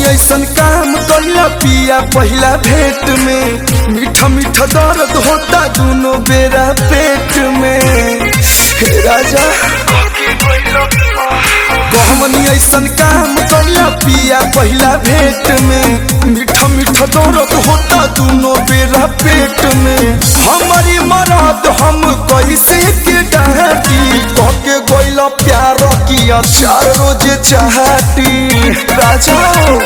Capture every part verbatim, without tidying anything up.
ऐसन काम कइला पिया पहिला भेंट में, मीठा मीठा दर्द होता दोनों बेरा पेट में। हे राजा कहमनी ऐसन काम कइला पिया पहिला भेंट में, मीठा मीठा दर्द होता दोनों बेरा पेट में। हमारी मराद हम कैसे के डांटी, कहके गइला प्यार किया चार रोज चाहती राजा।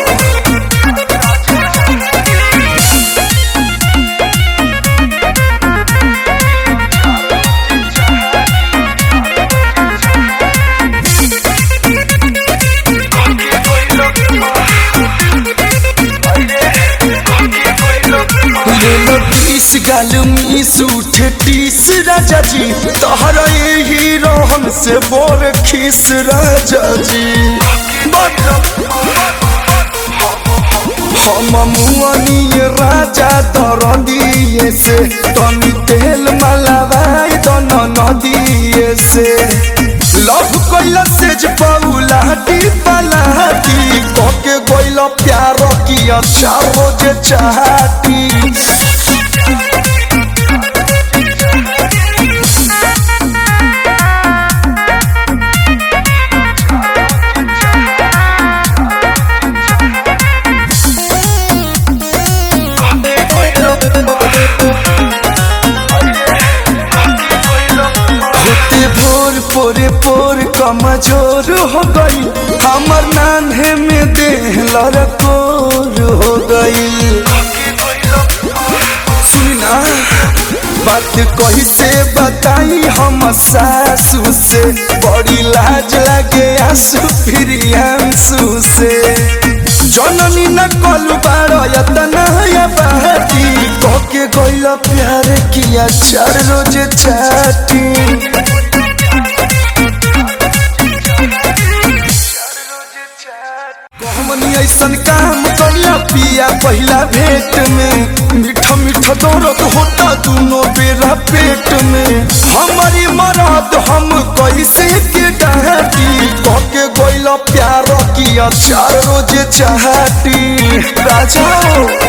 तीस गाल मीस उठे तीस राजा जी, तहरा यही रहन से बोर खीस राजा जी। हम मुआनी राजा दरदिए से, तनी तेल मलावाई दन नदिए से। लव कैला सेज पौलाटी पलाटी, कहके गइला प्यार किया चार रोज चाहती। पोरे पोर कमजोर हो गई, हमर नान्हे में देह लड़कोर हो गई। सुना बात कैसे बताई हम सासू से, बड़ी लाज लगे आंसू फिर आंसू से। जननी न कलू बारतना बाती, कहके गइला प्यार किया चार रोज चाहती। कहमनी ऐसन काम कइला पिया पहिला भेंट में, मीठा मीठा दर्द होता दोनों बेरा पेट में। हमारी मराद हम कैसे के डांटी, कहके गइला प्यार किया चार रोज चाहती राजा।